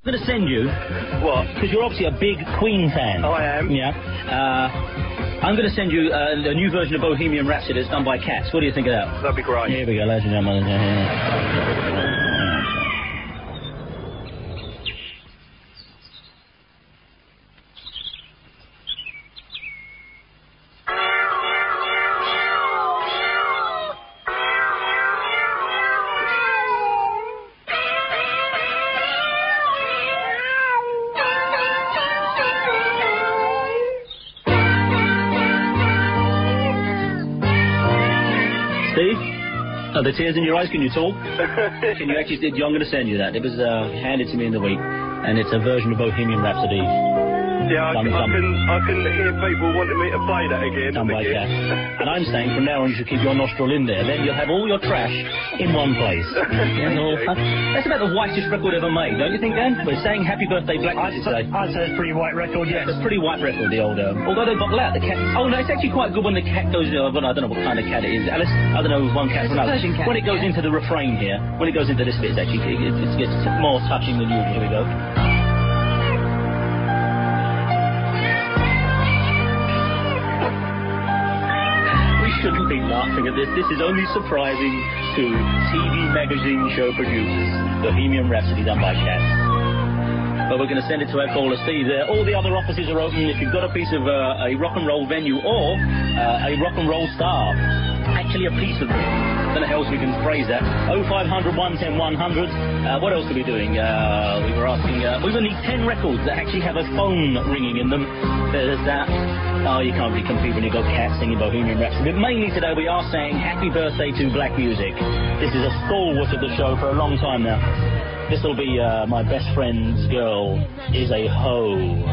I'm going to send you... What? Because you're obviously a big Queen fan. Oh, I am. Yeah. I'm going to send you a new version of Bohemian Rhapsody that's done by Cats. What do you think of that? That'd be great. Here we go, ladies and gentlemen. Steve? Are the tears in your eyes? Can you talk? Can you actually... I'm going to send you that. It was handed to me in the week, and it's a version of Bohemian Rhapsody. Yeah, I can hear people wanting me to play that again. Done by Cats. And I'm saying from now on you should keep your nostril in there. Then you'll have all your trash in one place. That's about the whitest record ever made, don't you think, Dan? We're saying Happy Birthday Black Music today. I'd say it's a pretty white record, yes. It's a pretty white record, the old... although they bottle out the cat... Oh, no, it's actually quite good when the cat goes... I don't know what kind of cat it is. Alice, I don't know, one cat from another. Persian cat. When it goes into the refrain here, when it goes into this bit, it actually it gets more touching than usual. Here we go. Shouldn't be laughing at this. This is only surprising to TV magazine show producers. Bohemian Rhapsody done by Cats. But we're going to send it to our caller Steve there. All the other offices are open. If you've got a piece of a rock and roll venue or a rock and roll star, actually a piece of them. I don't know how else we can phrase that. 0500 110 100. What else are we doing? We were asking... we will need 10 records that actually have a phone ringing in them. There's that. Oh, you can't really compete when you've got Cats singing Bohemian Rhapsody. But mainly today we are saying happy birthday to black music. This is a stalwart of the show for a long time now. This will be My Best Friend's Girl is a Hoe.